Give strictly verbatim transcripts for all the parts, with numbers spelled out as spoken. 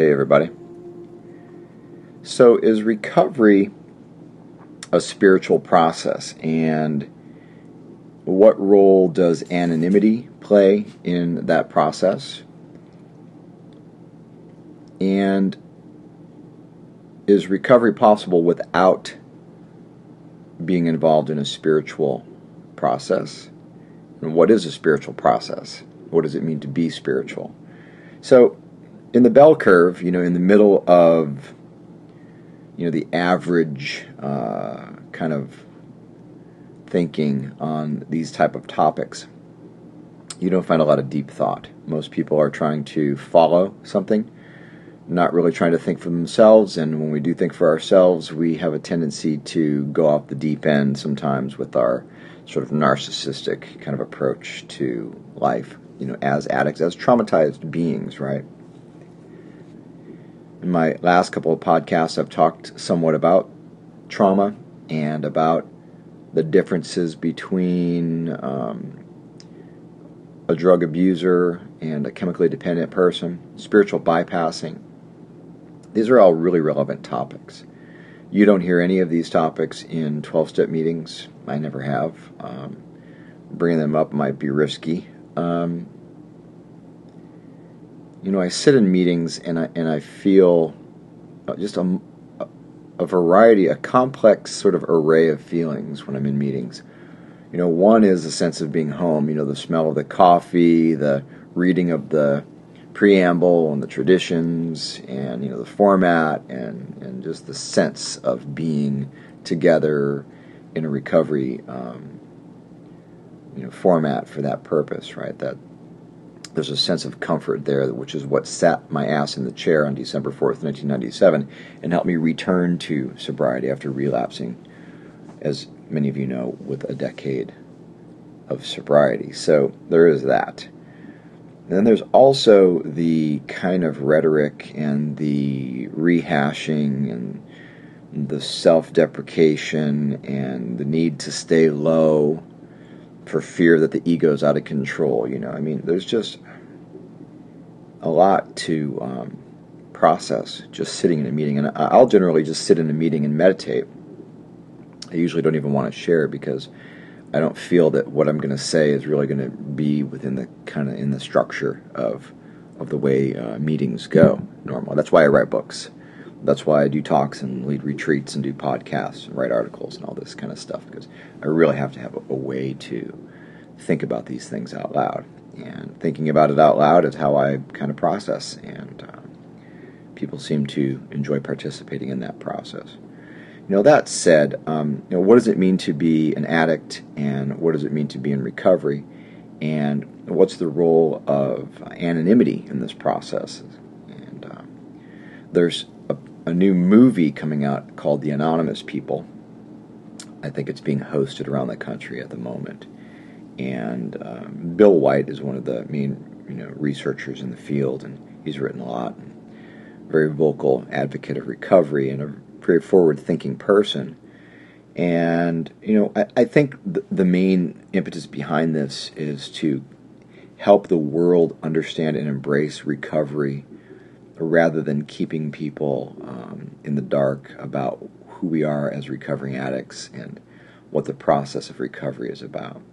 Hey everybody. So is recovery a spiritual process, and what role does anonymity play in that process? And is recovery possible without being involved in a spiritual process? And what is a spiritual process? What does it mean to be spiritual? So in the bell curve, you know, in the middle of, you know, the average uh, kind of thinking on these type of topics, you don't find a lot of deep thought. Most people are trying to follow something, not really trying to think for themselves, and when we do think for ourselves, we have a tendency to go off the deep end sometimes with our sort of narcissistic kind of approach to life, you know, as addicts, as traumatized beings, right? In my last couple of podcasts, I've talked somewhat about trauma and about the differences between um, a drug abuser and a chemically dependent person, spiritual bypassing. These are all really relevant topics. You don't hear any of these topics in twelve-step meetings. I never have. Um, bringing them up might be risky. Um, You know, I sit in meetings and I and I feel just a, a variety, a complex sort of array of feelings when I'm in meetings. You know, one is a sense of being home. You know, the smell of the coffee, the reading of the preamble and the traditions, and you know the format, and and just the sense of being together in a recovery, um, you know, format for that purpose, right? That. There's a sense of comfort there, which is what sat my ass in the chair on December fourth, nineteen ninety-seven, and helped me return to sobriety after relapsing, as many of you know, with a decade of sobriety. So there is that. And then there's also the kind of rhetoric and the rehashing and the self-deprecation and the need to stay low for fear that the ego's out of control. You know, I mean, there's just a lot to um, process just sitting in a meeting. And I'll generally just sit in a meeting and meditate. I usually don't even want to share because I don't feel that what I'm going to say is really going to be within the kind of in the structure of of the way uh, meetings go normally. That's why I write books. That's why I do talks and lead retreats and do podcasts and write articles and all this kind of stuff, because I really have to have a, a way to think about these things out loud. And thinking about it out loud is how I kind of process, and uh, people seem to enjoy participating in that process. You know, that said, um, you know, what does it mean to be an addict, and what does it mean to be in recovery, and what's the role of anonymity in this process? And uh, there's a, a new movie coming out called The Anonymous People. I think it's being hosted around the country at the moment. And um, Bill White is one of the main, you know, researchers in the field, and he's written a lot. And very vocal advocate of recovery and a very forward-thinking person. And you know, I, I think the, the main impetus behind this is to help the world understand and embrace recovery, rather than keeping people um, in the dark about who we are as recovering addicts and what the process of recovery is about.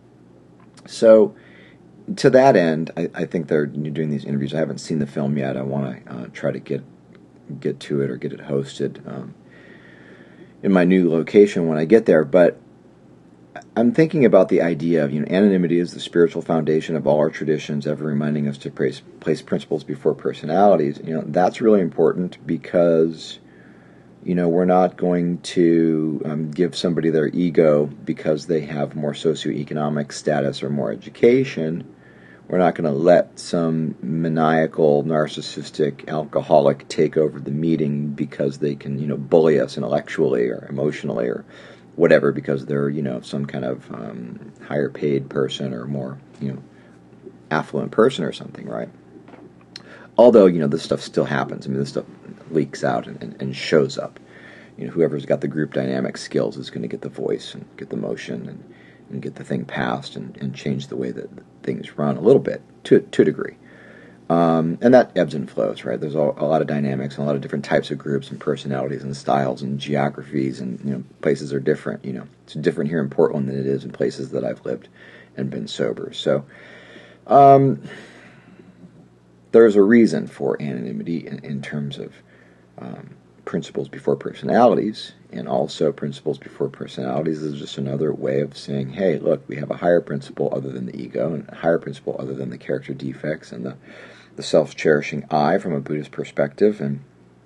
So, to that end, I, I think they're doing these interviews. I haven't seen the film yet. I want to uh, try to get get to it or get it hosted um, in my new location when I get there. But I'm thinking about the idea of, you know, anonymity is the spiritual foundation of all our traditions, ever reminding us to place, place principles before personalities. You know, that's really important because, you know, we're not going to um, give somebody their ego because they have more socioeconomic status or more education. We're not going to let some maniacal, narcissistic alcoholic take over the meeting because they can, you know, bully us intellectually or emotionally or whatever, because they're, you know, some kind of um, higher paid person or more, you know, affluent person or something, right? Although, you know, this stuff still happens. I mean, this stuff leaks out and, and, and shows up. You know, whoever's got the group dynamic skills is going to get the voice and get the motion and, and get the thing passed and, and change the way that things run a little bit, to, to a degree. Um, and that ebbs and flows, right? There's a, a lot of dynamics and a lot of different types of groups and personalities and styles and geographies, and you know, places are different. You know, it's different here in Portland than it is in places that I've lived and been sober. So, um, there's a reason for anonymity in, in terms of um, principles before personalities, and also principles before personalities is just another way of saying, hey, look, we have a higher principle other than the ego, and a higher principle other than the character defects and the the self-cherishing I from a Buddhist perspective, and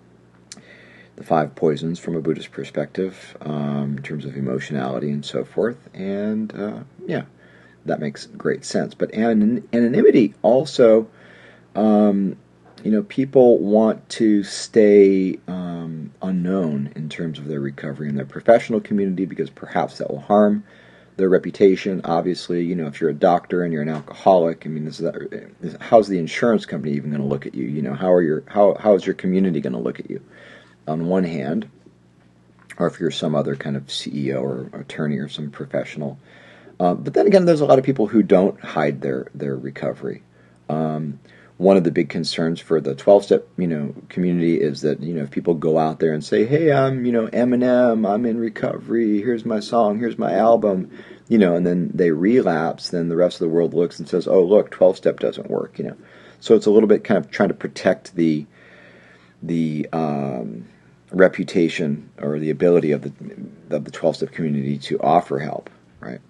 the five poisons from a Buddhist perspective, um, in terms of emotionality and so forth. And uh, yeah, that makes great sense. But anon- anonymity also, um, you know, people want to stay um, unknown in terms of their recovery in their professional community because perhaps that will harm their reputation. Obviously, you know, if you're a doctor and you're an alcoholic, I mean, is that, is, how's the insurance company even going to look at you? You know, how are your how how is your community going to look at you? On one hand, or if you're some other kind of C E O or attorney or some professional. Uh, but then again, there's a lot of people who don't hide their their recovery. Um, one of the big concerns for the twelve-step, you know, community is that, you know, if people go out there and say, hey, I'm, you know, Eminem, I'm in recovery, here's my song, here's my album, you know, and then they relapse, then the rest of the world looks and says, oh, look, twelve-step doesn't work, you know. So it's a little bit kind of trying to protect the the um, reputation or the ability of the of the twelve-step community to offer help, right?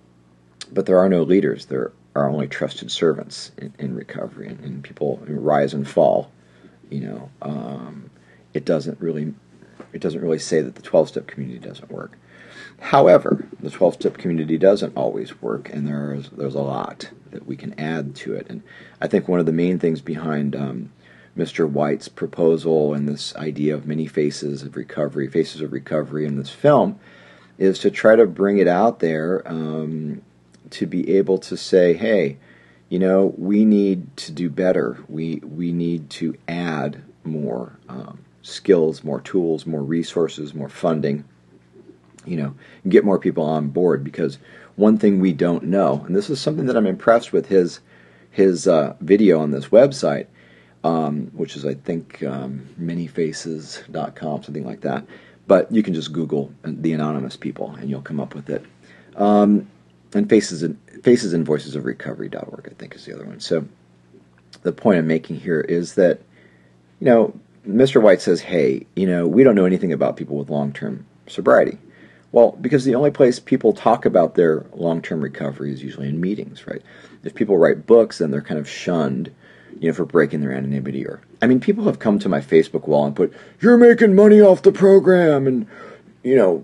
But there are no leaders. There are only trusted servants in, in recovery, and, and people rise and fall. You know, um, it doesn't really it doesn't really say that the twelve-step community doesn't work. However, the twelve-step community doesn't always work, and there's there's a lot that we can add to it. And I think one of the main things behind um, Mister White's proposal and this idea of many faces of recovery, faces of recovery in this film, is to try to bring it out there. Um, to be able to say, hey, you know, we need to do better. We we need to add more um, skills, more tools, more resources, more funding, you know, get more people on board. Because one thing we don't know, and this is something that I'm impressed with his his uh, video on this website, um, which is, I think, um, many faces dot com, something like that. But you can just Google the anonymous people, and you'll come up with it. Um, And Faces and Faces and Voices of Recovery dot org, I think, is the other one. So the point I'm making here is that, you know, Mister White says, hey, you know, we don't know anything about people with long-term sobriety. Well, because the only place people talk about their long-term recovery is usually in meetings, right? If people write books, then they're kind of shunned, you know, for breaking their anonymity. Or, I mean, people have come to my Facebook wall and put, you're making money off the program, and, you know,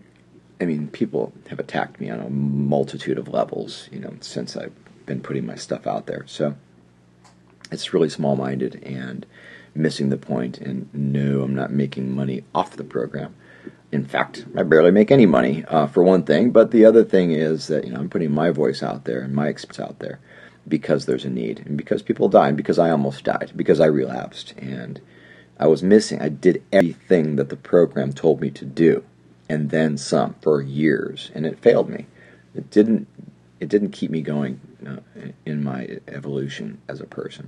I mean, people have attacked me on a multitude of levels, you know, since I've been putting my stuff out there. So it's really small-minded and missing the point. And no, I'm not making money off the program. In fact, I barely make any money, uh, for one thing. But the other thing is that, you know, I'm putting my voice out there and my experience out there because there's a need, and because people die, and because I almost died, because I relapsed, and I was missing. I did everything that the program told me to do, and then some, for years, and it failed me. It didn't. It didn't keep me going uh, in my evolution as a person.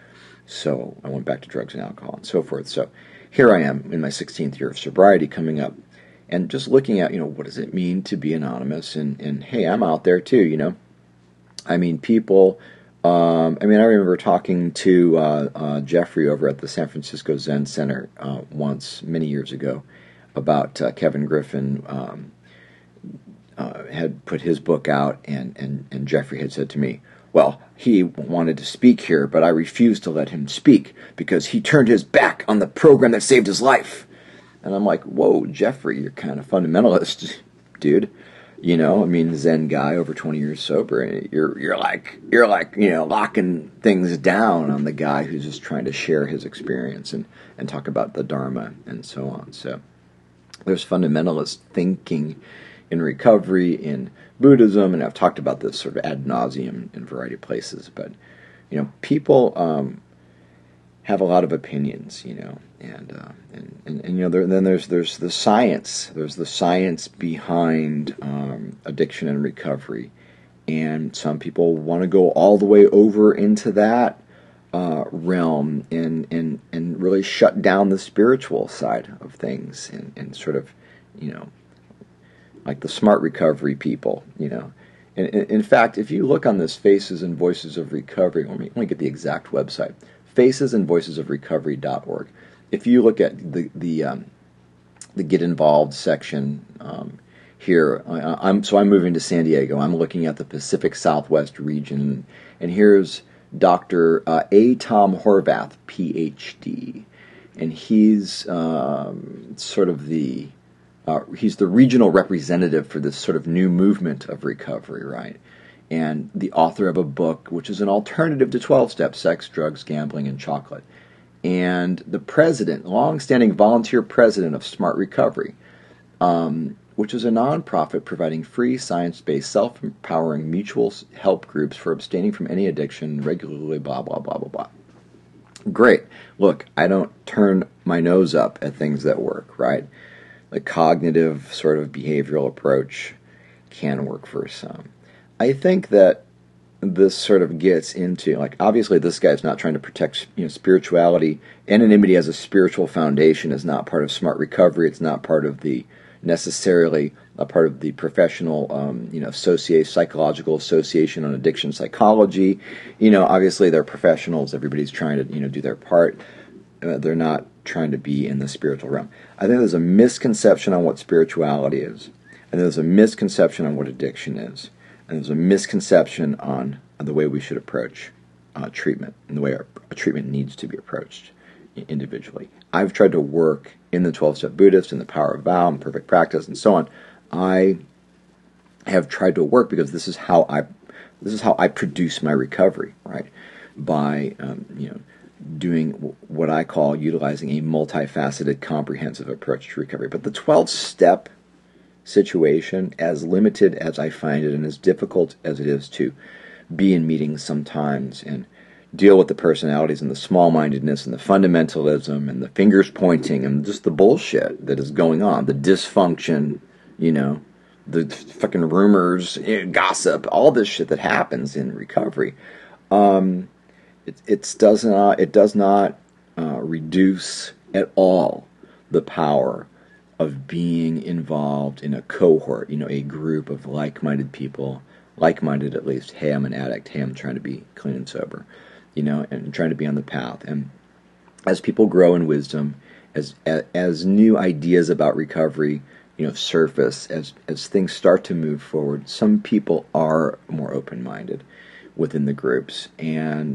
So I went back to drugs and alcohol and so forth. So here I am in my sixteenth year of sobriety, coming up, and just looking at, you know, what does it mean to be anonymous? And and hey, I'm out there too. You know, I mean, people. Um, I mean, I remember talking to uh, uh, Jeffrey over at the San Francisco Zen Center uh, once, many years ago, about uh, Kevin Griffin um, uh, had put his book out, and, and, and Jeffrey had said to me, well, he wanted to speak here, but I refused to let him speak because he turned his back on the program that saved his life. And I'm like, whoa, Jeffrey, you're kind of fundamentalist, dude. You know, I mean, Zen guy, over twenty years sober, and you're you're like you're like you know locking things down on the guy who's just trying to share his experience and, and talk about the Dharma and so on. So there's fundamentalist thinking in recovery, in Buddhism, and I've talked about this sort of ad nauseum in a variety of places. But you know, people um, have a lot of opinions, you know, and uh, and, and, and you know, there, then there's there's the science, there's the science behind um, addiction and recovery, and some people want to go all the way over into that, uh, realm and, and, and really shut down the spiritual side of things and, and sort of, you know, like the smart recovery people, you know. And, and in fact, if you look on this Faces and Voices of Recovery, let me, let me get the exact website, faces and voices of recovery dot org. If you look at the the um, the Get Involved section um, here, I, I'm so I'm moving to San Diego. I'm looking at the Pacific Southwest region, and here's Doctor Uh, A. Tom Horvath, P H D, and he's um, sort of the uh, he's the regional representative for this sort of new movement of recovery, right? And the author of a book which is an alternative to twelve-step: Sex, Drugs, Gambling, and Chocolate. And the president, long-standing volunteer president of Smart Recovery, um, which is a nonprofit providing free, science-based, self-empowering mutual help groups for abstaining from any addiction regularly, blah, blah, blah, blah, blah. Great. Look, I don't turn my nose up at things that work, right? The cognitive sort of behavioral approach can work for some. I think that this sort of gets into, like, obviously this guy's not trying to protect, you know, spirituality. Anonymity as a spiritual foundation is not part of Smart Recovery. It's not part of the, necessarily a part of the professional, um, you know, associate, psychological association on addiction psychology. You know, obviously they're professionals. Everybody's trying to, you know, do their part. Uh, they're not trying to be in the spiritual realm. I think there's a misconception on what spirituality is. And there's a misconception on what addiction is. And there's a misconception on the way we should approach uh, treatment and the way our, a treatment needs to be approached individually. I've tried to work in the twelve-step Buddhist, in the Power of Vow, and Perfect Practice, and so on. I have tried to work because this is how I this is how I produce my recovery, right? By um, you know doing what I call utilizing a multifaceted, comprehensive approach to recovery. But the twelve-step situation, as limited as I find it and as difficult as it is to be in meetings sometimes and deal with the personalities and the small-mindedness and the fundamentalism and the fingers pointing and just the bullshit that is going on, the dysfunction, you know, the fucking rumors, gossip, all this shit that happens in recovery. Um, it, it does not, it does not uh, reduce at all the power of being involved in a cohort, you know, a group of like-minded people, like-minded at least. Hey, I'm an addict. Hey, I'm trying to be clean and sober, you know, and trying to be on the path. And as people grow in wisdom, as as, as new ideas about recovery, you know, surface, as as things start to move forward, some people are more open-minded within the groups. And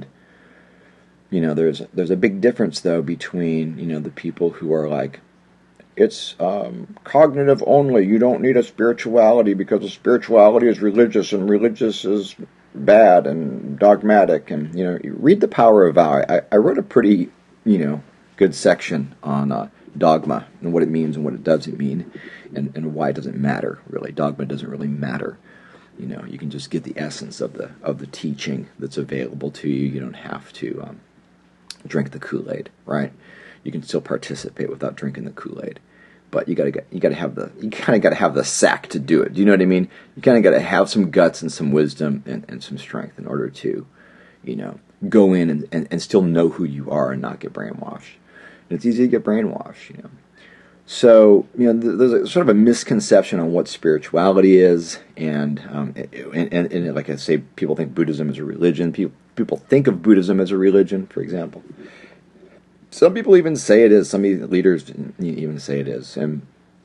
you know, there's there's a big difference though between, you know, the people who are like, it's um, cognitive only. You don't need a spirituality because a spirituality is religious and religious is bad and dogmatic. And, you know, you read The Power of Vow. I, I wrote a pretty, you know, good section on uh, dogma and what it means and what it doesn't mean and, and why it doesn't matter, really. Dogma doesn't really matter. You know, you can just get the essence of the of the teaching that's available to you. You don't have to um, drink the Kool-Aid, right? You can still participate without drinking the Kool-Aid, but you gotta get, you gotta have the you kind of gotta have the sack to do it. Do you know what I mean? You kind of gotta have some guts and some wisdom and, and some strength in order to, you know, go in and, and, and still know who you are and not get brainwashed. And it's easy to get brainwashed, you know. So you know, there's a, sort of a misconception on what spirituality is, and um, and, and, and like I say, people think Buddhism is a religion. People people think of Buddhism as a religion, for example. Some people even say it is. Some leaders even say it is. And,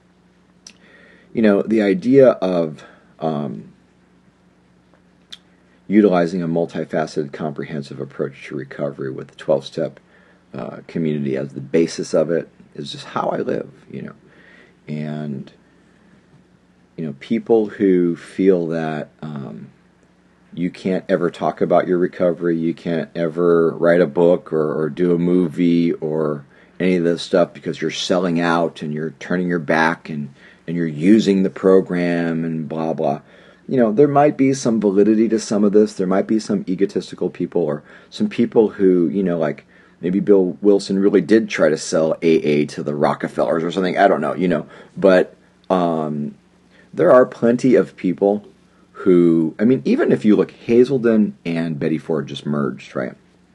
you know, the idea of um, utilizing a multifaceted, comprehensive approach to recovery with the twelve-step uh, community as the basis of it is just how I live, you know. And, you know, people who feel that um, you can't ever talk about your recovery, you can't ever write a book or, or do a movie or any of this stuff because you're selling out and you're turning your back and, and you're using the program and blah, blah. You know, there might be some validity to some of this. There might be some egotistical people or some people who, you know, like maybe Bill Wilson really did try to sell A A to the Rockefellers or something. I don't know, you know. But um, there are plenty of people who, I mean, even if you look, Hazelden and Betty Ford just merged, right?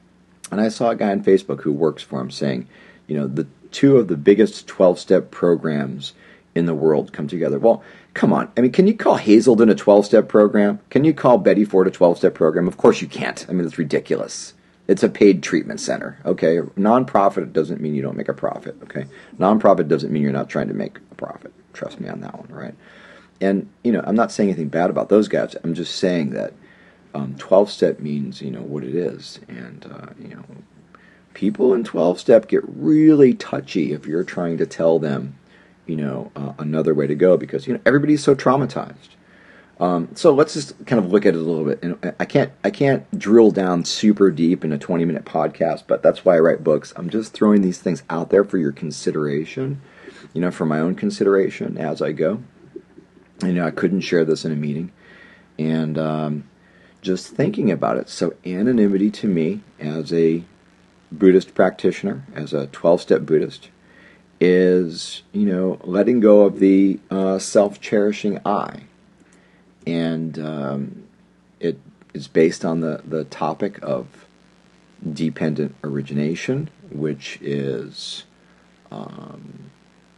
And I saw a guy on Facebook who works for him saying, you know, the two of the biggest twelve-step programs in the world come together. Well, come on. I mean, can you call Hazelden a twelve-step program? Can you call Betty Ford a twelve-step program? Of course you can't. I mean, it's ridiculous. It's a paid treatment center, okay? Nonprofit doesn't mean you don't make a profit, okay? Nonprofit doesn't mean you're not trying to make a profit. Trust me on that one, right? And, you know, I'm not saying anything bad about those guys. I'm just saying that um, twelve-step means, you know, what it is. And, uh, you know, people in twelve-step get really touchy if you're trying to tell them, you know, uh, another way to go because, you know, everybody's so traumatized. Um, so let's just kind of look at it a little bit. And I can't, I can't drill down super deep in a twenty-minute podcast, but that's why I write books. I'm just throwing these things out there for your consideration, you know, for my own consideration as I go. You know, I couldn't share this in a meeting, and um, just thinking about it. So anonymity to me, as a Buddhist practitioner, as a twelve-step Buddhist, is, you know, letting go of the uh, self-cherishing I. And um, it is based on the, the topic of dependent origination, which is um,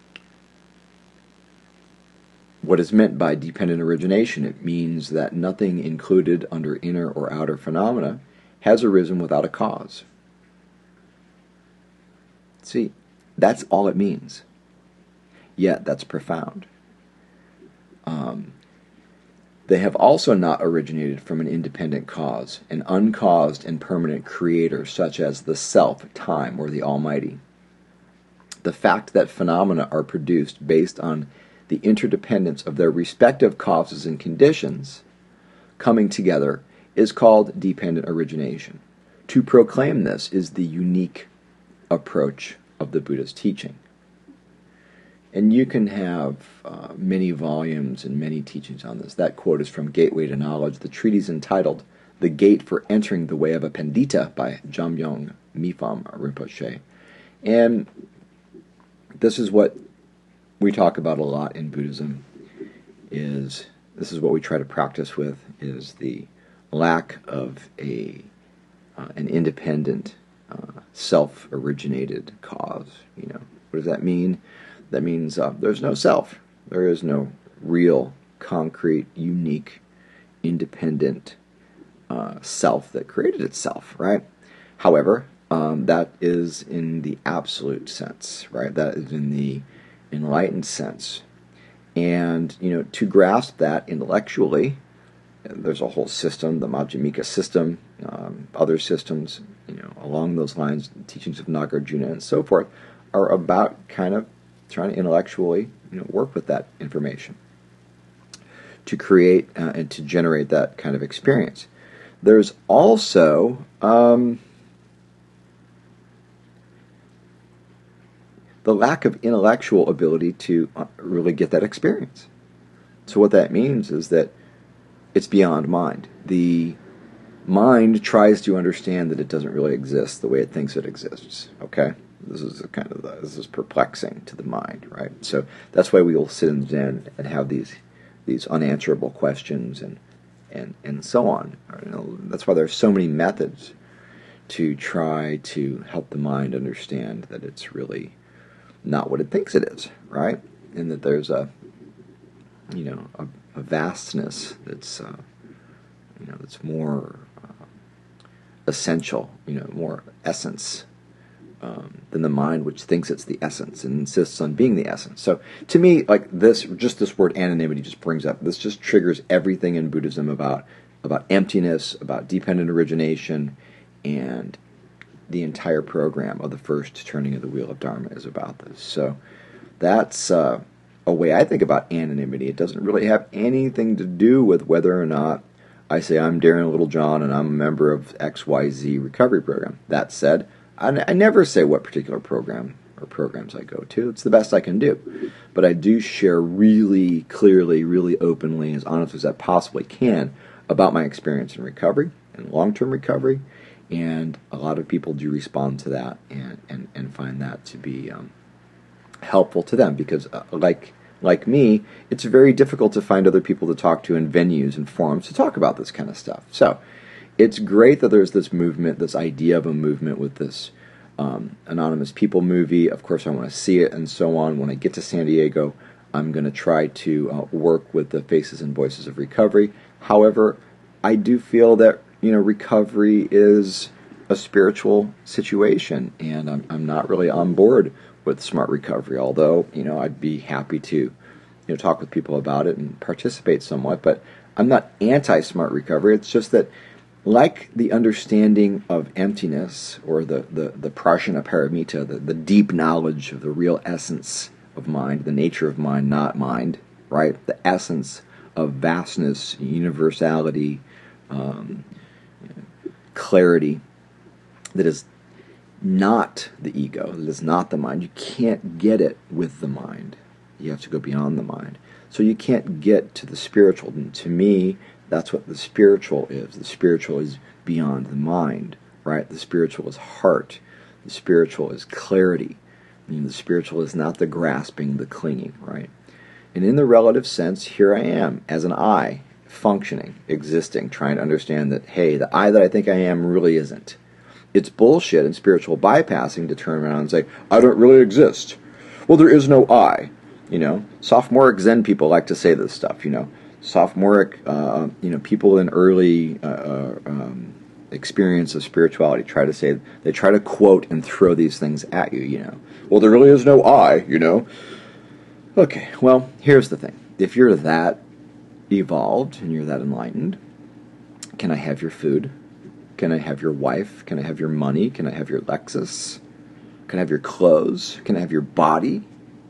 what is meant by dependent origination. It means that nothing included under inner or outer phenomena has arisen without a cause. See, that's all it means. Yet, that's profound. Um, They have also not originated from an independent cause, an uncaused and permanent creator such as the self, time, or the Almighty. The fact that phenomena are produced based on the interdependence of their respective causes and conditions coming together is called dependent origination. To proclaim this is the unique approach of the Buddha's teaching. And you can have uh, many volumes and many teachings on this. That quote is from Gateway to Knowledge, the treatise entitled The Gate for Entering the Way of a Pandita by Jamyong Mipham Rinpoche. And this is what we talk about a lot in Buddhism, is this is what we try to practice with, is the lack of a uh, an independent, uh, self-originated cause. You know, what does that mean? That means uh, there's no self. There is no real, concrete, unique, independent uh, self that created itself, right? However, um, that is in the absolute sense, right? That is in the enlightened sense. And, you know, to grasp that intellectually, there's a whole system, the Majjhimika system, um, other systems, you know, along those lines, teachings of Nagarjuna and so forth, are about kind of trying to intellectually, you know, work with that information to create uh, and to generate that kind of experience. There's also um, the lack of intellectual ability to uh, really get that experience. So what that means is that it's beyond mind. The mind tries to understand that it doesn't really exist the way it thinks it exists. Okay? This is a kind of the, this is perplexing to the mind, right? So that's why we will sit in Zen and have these these unanswerable questions and and and so on. You know, that's why there's so many methods to try to help the mind understand that it's really not what it thinks it is, right? And that there's a you know a, a vastness that's uh, you know that's more uh, essential, you know, more essence. Um, than the mind, which thinks it's the essence and insists on being the essence. So to me, like this, just this word anonymity just brings up, this just triggers everything in Buddhism about about emptiness, about dependent origination, and the entire program of the first turning of the wheel of Dharma is about this. So that's uh, a way I think about anonymity. It doesn't really have anything to do with whether or not I say I'm Darren Littlejohn and I'm a member of X Y Z recovery program. That said, I, I never say what particular program or programs I go to. It's the best I can do. But I do share really clearly, really openly, as honestly as I possibly can, about my experience in recovery and long-term recovery. And a lot of people do respond to that and, and, and find that to be um, helpful to them. Because uh, like like me, it's very difficult to find other people to talk to in venues and forums to talk about this kind of stuff. So it's great that there's this movement, this idea of a movement with this um, Anonymous People movie. Of course, I want to see it and so on. When I get to San Diego, I'm going to try to uh, work with the Faces and Voices of Recovery. However, I do feel that, you know, recovery is a spiritual situation, and I'm, I'm not really on board with smart recovery, although, you know, I'd be happy to, you know, talk with people about it and participate somewhat, but I'm not anti-smart recovery. It's just that, like the understanding of emptiness, or the, the, the prajna paramita, the, the deep knowledge of the real essence of mind, the nature of mind, not mind, right? The essence of vastness, universality, um, clarity, that is not the ego, that is not the mind. You can't get it with the mind. You have to go beyond the mind. So you can't get to the spiritual. And to me, that's what the spiritual is. The spiritual is beyond the mind, right? The spiritual is heart. The spiritual is clarity. I mean, the spiritual is not the grasping, the clinging, right? And in the relative sense, here I am as an I, functioning, existing, trying to understand that, hey, the I that I think I am really isn't. It's bullshit and spiritual bypassing to turn around and say, I don't really exist. Well, there is no I. You know, sophomoric Zen people like to say this stuff, you know. Sophomoric, uh, you know, people in early uh, uh, um, experience of spirituality try to say, they try to quote and throw these things at you, you know. Well, there really is no I, you know. Okay, well, here's the thing. If you're that evolved and you're that enlightened, can I have your food? Can I have your wife? Can I have your money? Can I have your Lexus? Can I have your clothes? Can I have your body?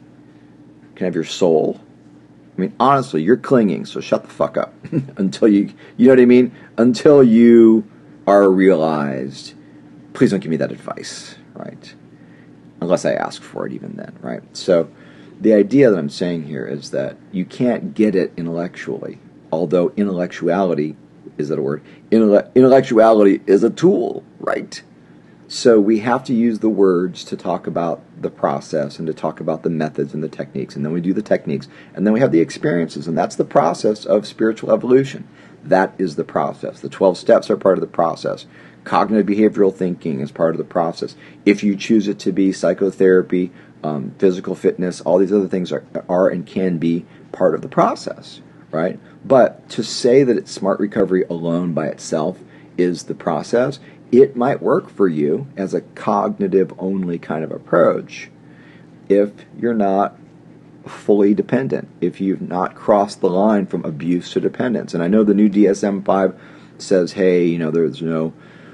Can I have your soul? I mean, honestly, you're clinging, so shut the fuck up until you, you know what I mean? Until you are realized. Please don't give me that advice, right? Unless I ask for it even then, right? So the idea that I'm saying here is that you can't get it intellectually, although intellectuality, is that a word? Intelle- intellectuality is a tool, right? So we have to use the words to talk about the process and to talk about the methods and the techniques, and then we do the techniques, and then we have the experiences, and that's the process of spiritual evolution. That is the process. The twelve steps are part of the process. Cognitive behavioral thinking is part of the process. If you choose it to be psychotherapy, um, physical fitness, all these other things are, are and can be part of the process, right? But to say that it's smart recovery alone by itself is the process, it might work for you as a cognitive-only kind of approach if you're not fully dependent, if you've not crossed the line from abuse to dependence. And I know the new D S M five says, hey, you know, there's no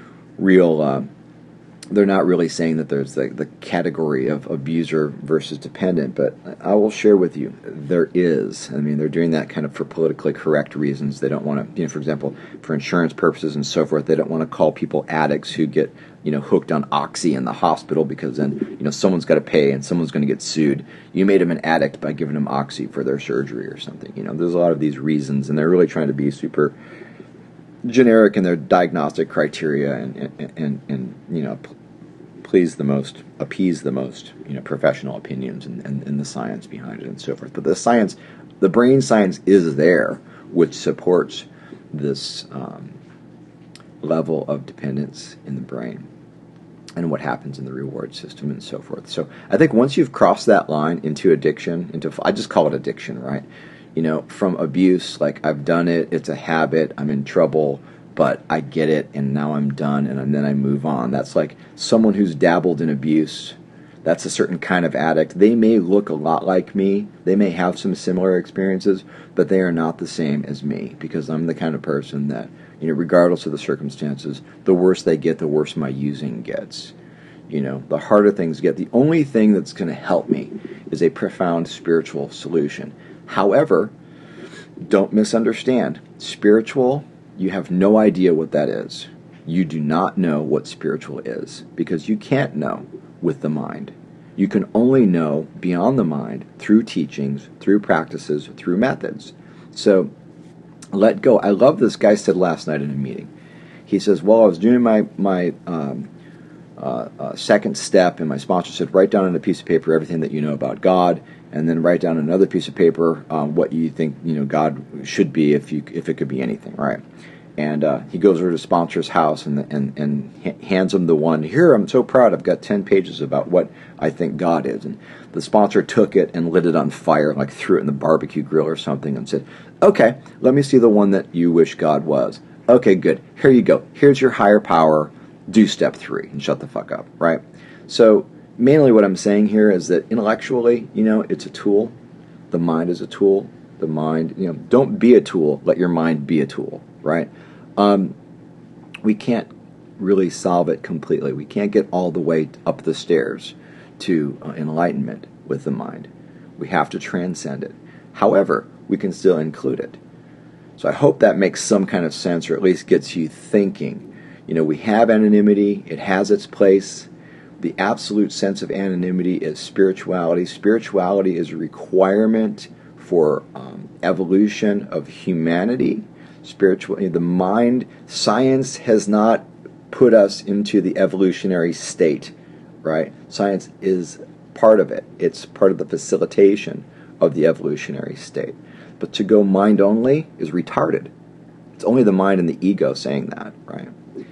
real, uh, they're not really saying that there's the, the category of abuser versus dependent, but I will share with you, there is. I mean, they're doing that kind of for politically correct reasons. They don't want to, you know, for example, for insurance purposes and so forth, they don't want to call people addicts who get, you know, hooked on Oxy in the hospital, because then, you know, someone's got to pay and someone's going to get sued. You made them an addict by giving them Oxy for their surgery or something. You know, there's a lot of these reasons, and they're really trying to be super generic in their diagnostic criteria and, and, and, and you know, please the most, appease the most, you know, professional opinions and, and, and the science behind it and so forth. But the science, the brain science is there, which supports this um, level of dependence in the brain and what happens in the reward system and so forth. So I think once you've crossed that line into addiction, into, I just call it addiction, right? You know, from abuse, like I've done it, it's a habit, I'm in trouble, but I get it, and now I'm done, and then I move on. That's like someone who's dabbled in abuse. That's a certain kind of addict. They may look a lot like me. They may have some similar experiences, but they are not the same as me, because I'm the kind of person that, you know, regardless of the circumstances, the worse they get, the worse my using gets. You know, the harder things get. The only thing that's going to help me is a profound spiritual solution. However, don't misunderstand. Spiritual, you have no idea what that is. You do not know what spiritual is, because you can't know with the mind. You can only know beyond the mind through teachings, through practices, through methods. So let go. I love this guy said last night in a meeting. He says, well, I was doing my, my um, uh, uh, second step, and my sponsor said, write down on a piece of paper everything that you know about God, and then write down another piece of paper um, what you think, you know, God should be, if you if it could be anything, right? And uh, he goes over to the sponsor's house and and and hands him the one. Here, I'm so proud. I've got ten pages about what I think God is. And the sponsor took it and lit it on fire, like threw it in the barbecue grill or something, and said, "Okay, let me see the one that you wish God was. Okay, good. Here you go. Here's your higher power. Do step three and shut the fuck up." Right? So mainly what I'm saying here is that intellectually, you know, it's a tool. The mind is a tool. The mind, you know, don't be a tool. Let your mind be a tool. Right? Um, we can't really solve it completely. We can't get all the way up the stairs to uh, enlightenment with the mind. We have to transcend it. However, we can still include it. So I hope that makes some kind of sense, or at least gets you thinking. You know, we have anonymity. It has its place. The absolute sense of anonymity is spirituality. Spirituality is a requirement for um, evolution of humanity. Spiritual, the mind, science has not put us into the evolutionary state, right? Science is part of it. It's part of the facilitation of the evolutionary state. But to go mind only is retarded. It's only the mind and the ego saying that, right?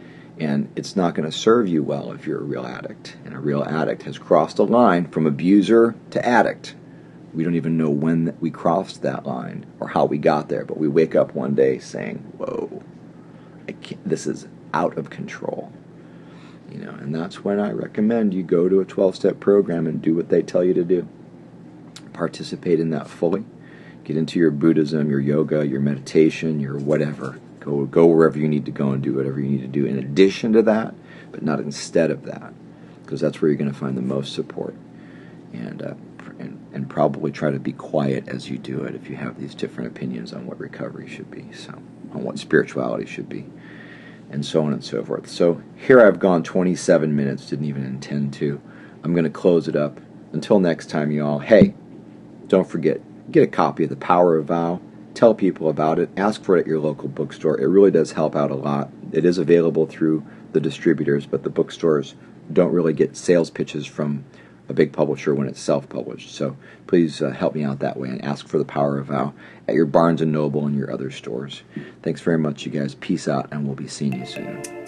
And it's not going to serve you well if you're a real addict. And a real addict has crossed a line from abuser to addict. We don't even know when we crossed that line or how we got there, but we wake up one day saying, "Whoa, I can't, this is out of control." You know, and that's when I recommend you go to a twelve-step program and do what they tell you to do. Participate in that fully. Get into your Buddhism, your yoga, your meditation, your whatever. Go go wherever you need to go and do whatever you need to do in addition to that, but not instead of that, because that's where you're going to find the most support. And uh, And, and probably try to be quiet as you do it if you have these different opinions on what recovery should be, so on what spirituality should be, and so on and so forth. So here I've gone twenty-seven minutes, didn't even intend to. I'm going to close it up. Until next time, you all, hey, don't forget, get a copy of The Power of Vow. Tell people about it. Ask for it at your local bookstore. It really does help out a lot. It is available through the distributors, but the bookstores don't really get sales pitches from a big publisher when it's self-published. So please uh, help me out that way and ask for The Power of Vow at your Barnes and Noble and your other stores. Thanks very much, you guys. Peace out, and we'll be seeing you soon.